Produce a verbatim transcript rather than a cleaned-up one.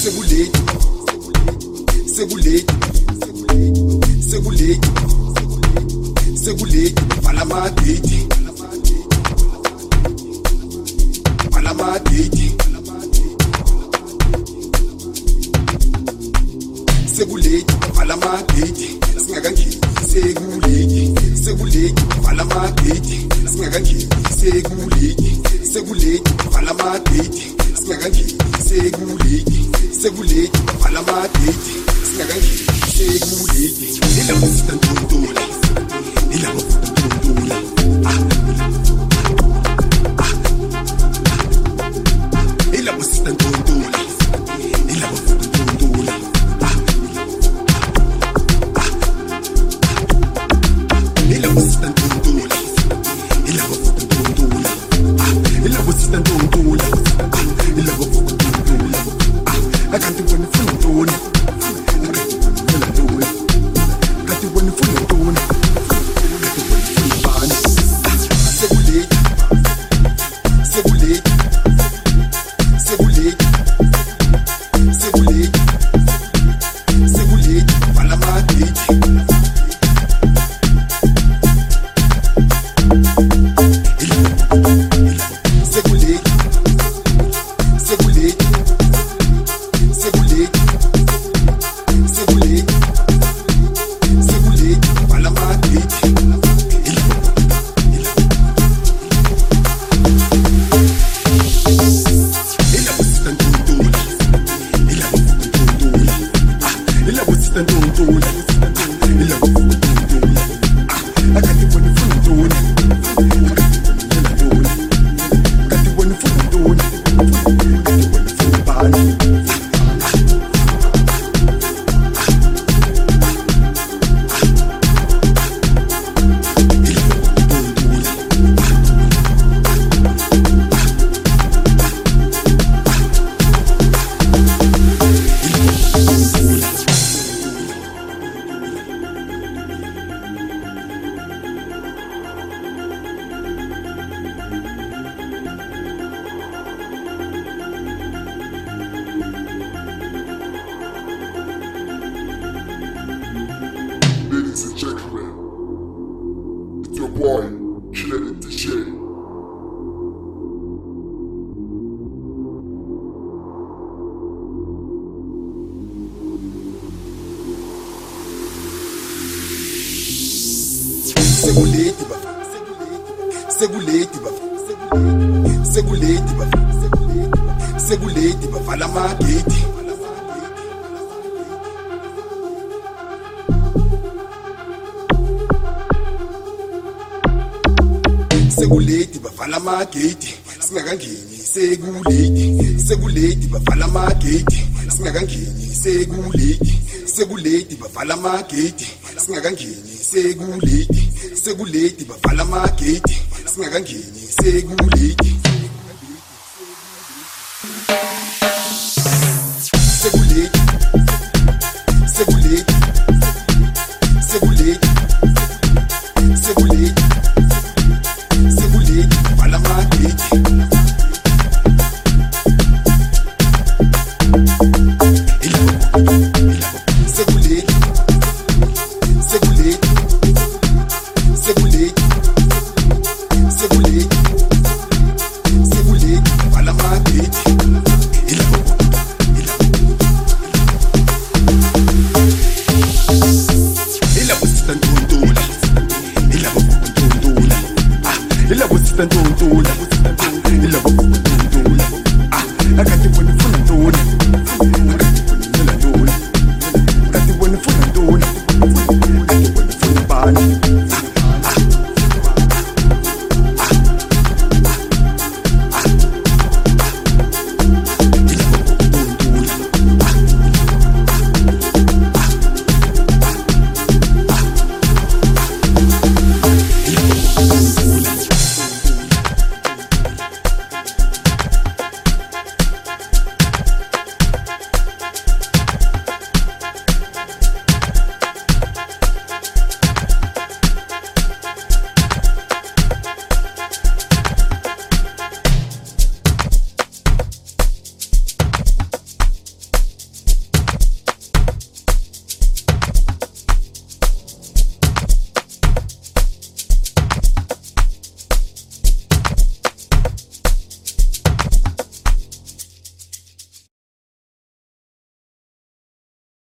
sekulate sekulate sekulate sekulate vala amagate vala amagate sekulate vala amagate singakangeni sekulate sekulate vala amagate singakangeni sekulate sekulate vala amagate singakangeni sekulate sekulate vala amagate singakangeni sekulate ilapho sitantontula ilapho sitantontula ah ah ilapho sitantontula ilapho sitantontula ah ah ilapho sitantontula ilapho sitantontula ah ilapho sitantontula ah ilapho sitantontula ah akanti wena ufuna ntoni Boy, Killer the D J. Sekulate ba, sekulate ba, sekulate ba, sekulate ba, vala amagate. Sekulate bavala amagate singakangeni sekulate sekulate bavala amagate singakangeni sekulate sekulate bavala amagate singakangeni sekulate sekulate bavala amagate singakangeni sekulate